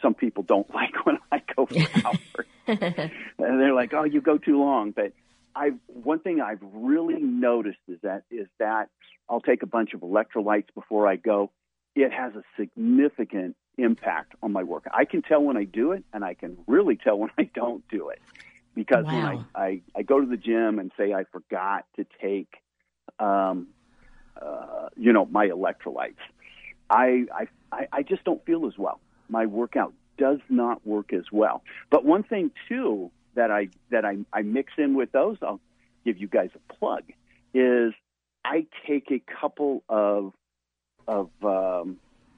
some people don't like when I go for hours. And they're like, oh, you go too long. But I one thing I've really noticed is that is that I'll take a bunch of electrolytes before I go. It has a significant impact on my work. I can tell when I do it, and I can really tell when I don't do it. Because
wow.
when I, I, I go to the gym and say I forgot to take, um, uh, you know, my electrolytes, I, I, I just don't feel as well. My workout does not work as well. But one thing, too, that I that I, I mix in with those, I'll give you guys a plug, is I take a couple of of um,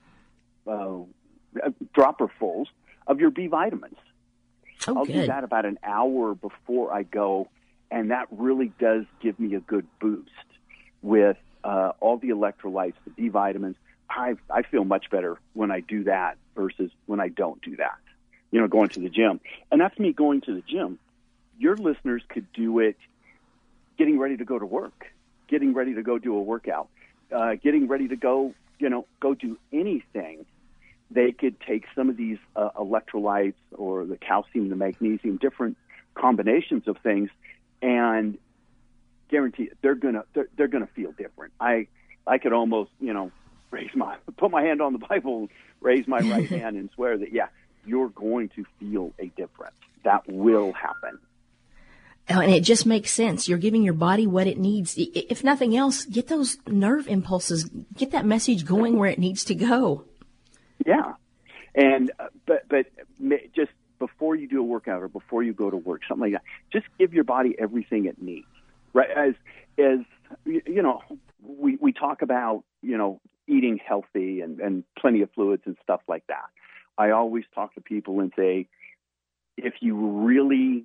uh, dropperfuls of your B vitamins.
Oh,
I'll
good.
do that about an hour before I go, and that really does give me a good boost with uh, all the electrolytes, the B vitamins. I I feel much better when I do that versus when I don't do that, you know, going to the gym. And that's me going to the gym. Your listeners could do it getting ready to go to work, getting ready to go do a workout, uh, getting ready to go, you know, go do anything. They could take some of these uh, electrolytes or the calcium, the magnesium, different combinations of things, and guarantee they're gonna they're, they're gonna feel different. I I could almost you know raise my put my hand on the Bible, raise my right hand, and swear that yeah, you're going to feel a difference. That will happen.
Oh, and it just makes sense. You're giving your body what it needs. If nothing else, get those nerve impulses, get that message going where it needs to go.
Yeah, and uh, but but just before you do a workout or before you go to work, something like that, just give your body everything it needs. Right? As as you know, we we talk about you know eating healthy and, and plenty of fluids and stuff like that. I always talk to people and say, if you really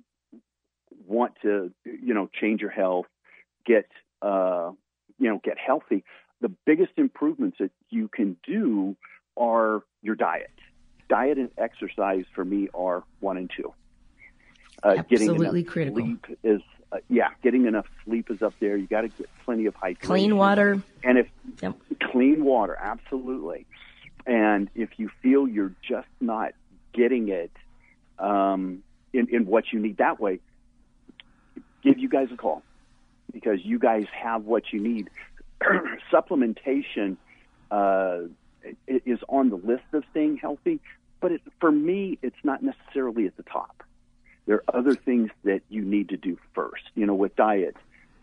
want to you know change your health, get uh, you know get healthy, the biggest improvements that you can do are your diet. Diet and exercise for me are one and two. Uh,
Absolutely
getting enough
critical.
Sleep is uh, yeah, getting enough sleep is up there. You got to get plenty of hydration,
clean water,
and if
yep.
clean water, absolutely. And if you feel you're just not getting it um, in in what you need that way, give you guys a call because you guys have what you need. Supplementation. Uh, It is on the list of staying healthy, but it, for me, it's not necessarily at the top. There are other things that you need to do first. You know, with diet,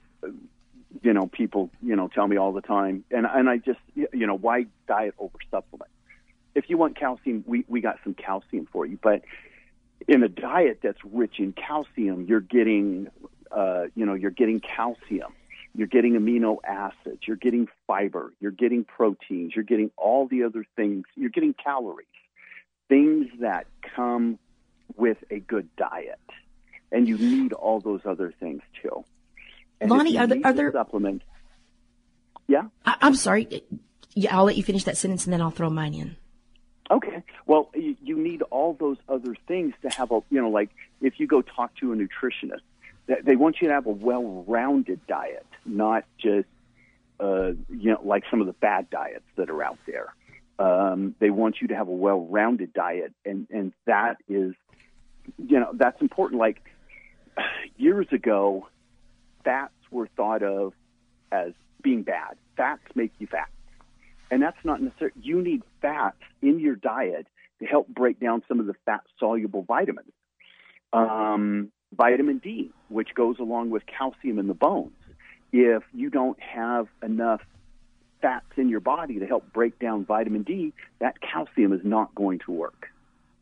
you know, people, you know, tell me all the time, and and I just, you know, why diet over supplement? If you want calcium, we, we got some calcium for you, but in a diet that's rich in calcium, you're getting, uh, you know, you're getting calcium. You're getting amino acids, you're getting fiber, you're getting proteins, you're getting all the other things, you're getting calories, things that come with a good diet. And you need all those other things too. And
Lonnie, are there, are there
supplements? Yeah?
I, I'm sorry. Yeah, I'll let you finish that sentence and then I'll throw mine in.
Okay. Well, you, you need all those other things to have a, you know, like if you go talk to a nutritionist, they want you to have a well-rounded diet, not just, uh, you know, like some of the bad diets that are out there. Um, they want you to have a well-rounded diet, and, and that is, you know, that's important. Like years ago, fats were thought of as being bad. Fats make you fat. And that's not necessarily, you need fats in your diet to help break down some of the fat-soluble vitamins. Um, vitamin D, which goes along with calcium in the bones. If you don't have enough fats in your body to help break down vitamin D, that calcium is not going to work.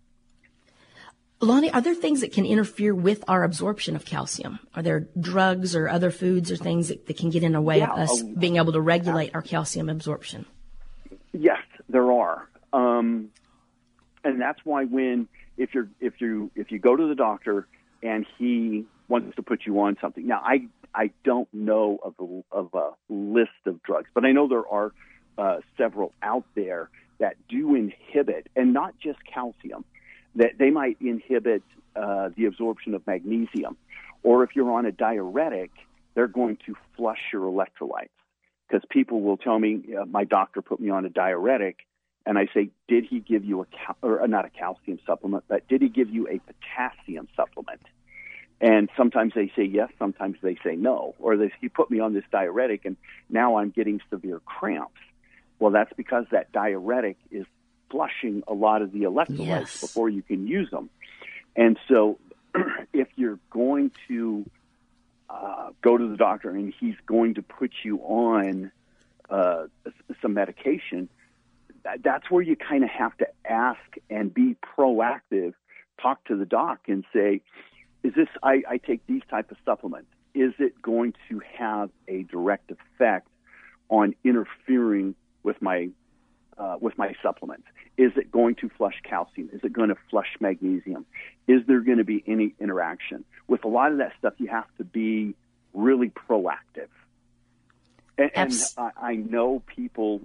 Lonnie, are there things that can interfere with our absorption of calcium? Are there drugs or other foods or things that, that can get in the way
yeah,
of us
uh,
being able to regulate our calcium absorption?
Yes, there are. Um, and that's why when, if you're, if you, if you go to the doctor and he wants to put you on something. Now, I I don't know of a, of a list of drugs, but I know there are uh, several out there that do inhibit, and not just calcium, that they might inhibit uh, the absorption of magnesium. Or if you're on a diuretic, they're going to flush your electrolytes. Because people will tell me, uh, my doctor put me on a diuretic, and I say, did he give you a cal- or not a calcium supplement, but did he give you a potassium supplement? And sometimes they say yes, sometimes they say no, or they, he put me on this diuretic, and now I'm getting severe cramps. Well, that's because that diuretic is flushing a lot of the electrolytes
Yes.
before you can use them. And so if you're going to uh, go to the doctor and he's going to put you on uh, some medication, that, that's where you kind of have to ask and be proactive, talk to the doc and say, is this, I, I take these type of supplements, is it going to have a direct effect on interfering with my uh, with my supplements? Is it going to flush calcium? Is it going to flush magnesium? Is there going to be any interaction? With a lot of that stuff, you have to be really proactive. And, and I, I know people,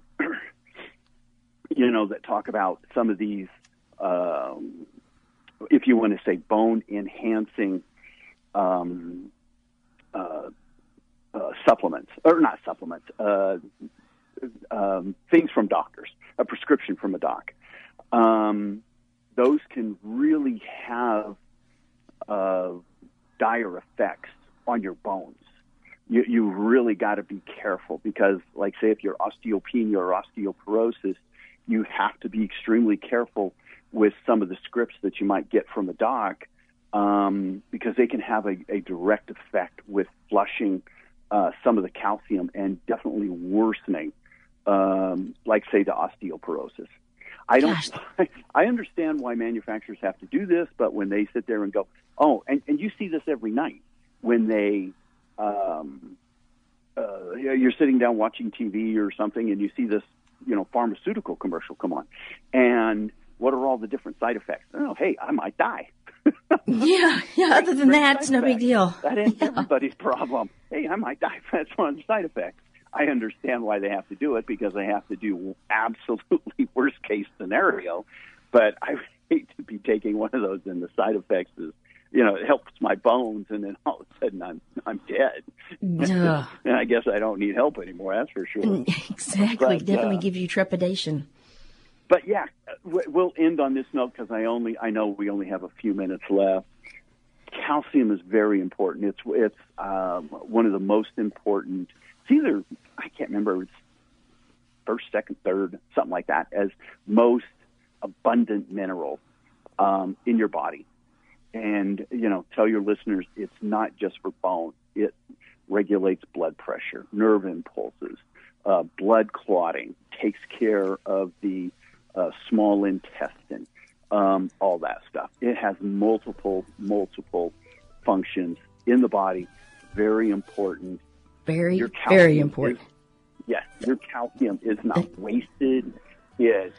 you know, that talk about some of these, um, if you want to say, bone-enhancing um, uh, uh, supplements, or not supplements, uh, um, things from doctors, a prescription from a doc. Um, those can really have uh, dire effects on your bones. You, you really got to be careful because, like, say, if you're osteopenia or osteoporosis, you have to be extremely careful with some of the scripts that you might get from a doc um, because they can have a, a direct effect with flushing uh, some of the calcium and definitely worsening, um, like, say, the osteoporosis. I don't.
Gosh.
I understand why manufacturers have to do this, but when they sit there and go, oh, and, and you see this every night when they, um, uh, you're sitting down watching T V or something, and you see this, you know, pharmaceutical commercial come on, and what are all the different side effects? Oh, hey, I might die.
Yeah, yeah. Other than that, it's no big deal.
That ain't
Yeah.
everybody's problem. Hey, I might die. That's one of the side effects. I understand why they have to do it because they have to do absolutely worst case scenario. But I hate to be taking one of those, and the side effects is, you know, it helps my bones, and then all of a sudden I'm I'm dead.
Ugh.
And I guess I don't need help anymore. That's for sure.
Exactly.
But,
Definitely
uh,
gives you trepidation.
But yeah, we'll end on this note because I only I know we only have a few minutes left. Calcium is very important. It's it's um, one of the most important. It's either I can't remember. It's first, second, third, something like that, as most abundant mineral um, in your body. And you know, tell your listeners it's not just for bone. It regulates blood pressure, nerve impulses, uh, blood clotting, takes care of the uh, small intestine, um, all that stuff. It has multiple, multiple functions in the body. Very important.
Very,
Your calcium
very important.
Is, yes, your calcium is not wasted. It's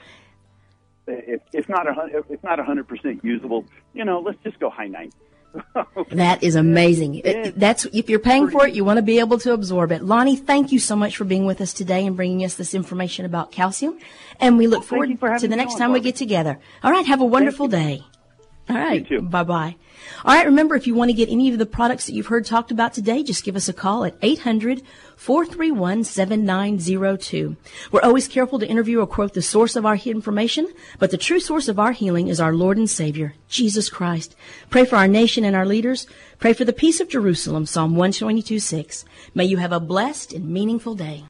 if it's not a if it's not a hundred percent usable. You know, let's just go high ninety.
That is amazing. It-
It's
That's if you're paying for it, you want to be able to absorb it. Lonnie, thank you so much for being with us today and bringing us this information about calcium. And we look
Well, thank
forward
you for having
to the
me
next
on,
time we
Barbara.
get together. All right, have a wonderful
you.
day. All right,
You too.
bye-bye. All right, remember, if you want to get any of the products that you've heard talked about today, just give us a call at eight hundred, four three one, seven nine zero two. We're always careful to interview or quote the source of our information, but the true source of our healing is our Lord and Savior, Jesus Christ. Pray for our nation and our leaders. Pray for the peace of Jerusalem, Psalm one twenty-two, six. May you have a blessed and meaningful day.